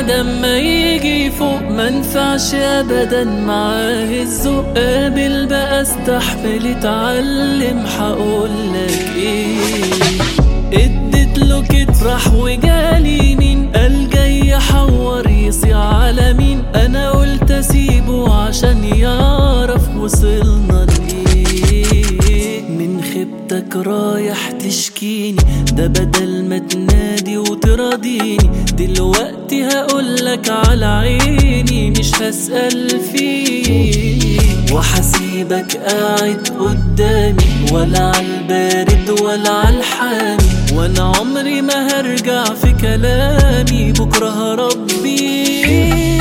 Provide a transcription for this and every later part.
عدم ما يجي فوق منفعش ابدا معاه الذوق. قابل بقى استحمل اتعلم هقولك ايه. اديت له كتف راح وجالي مين قال جاي يحور يصيع على مين. انا قلت اسيبه عشان يعرف وصلنا لايه. من خيبتك رايح تشكيني ده بدل ما تنادي وتراضيني. دلوقتي هقولك على عيني مش هسأل فيه. وحسيبك قاعد قدامي ولا عالبارد ولا عالحامي. وانا عمري ما هرجع في كلامي بكرة هربيك.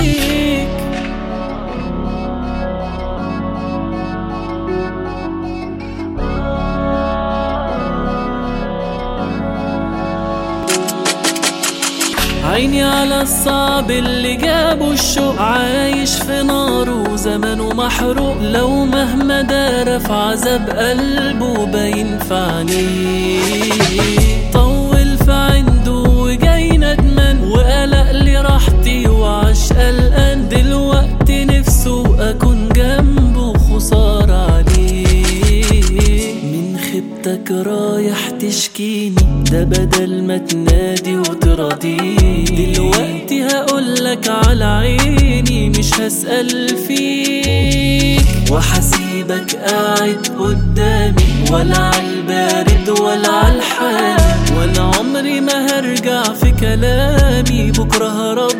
عيني على الصعب اللي جابه الشوق. عايش في ناره وزمنه محروق. لو مهما دار في عذاب قلبه باين في عينيه. طول في عنده وجاي ندمان وقلق لي راحتي وعاش قلقان. دلوقتي نفسه اكون جنبه خسارة عليه. من خيبتك رايح تشكيني ده بدل ما تنادي وتراضيني. دلوقتي هقولك على عيني مش هسأل فيك. وحسيبك قاعد قدامي ولا عالبارد ولا عالحامي. وانا عمري ما هرجع في كلامي بكرة هرب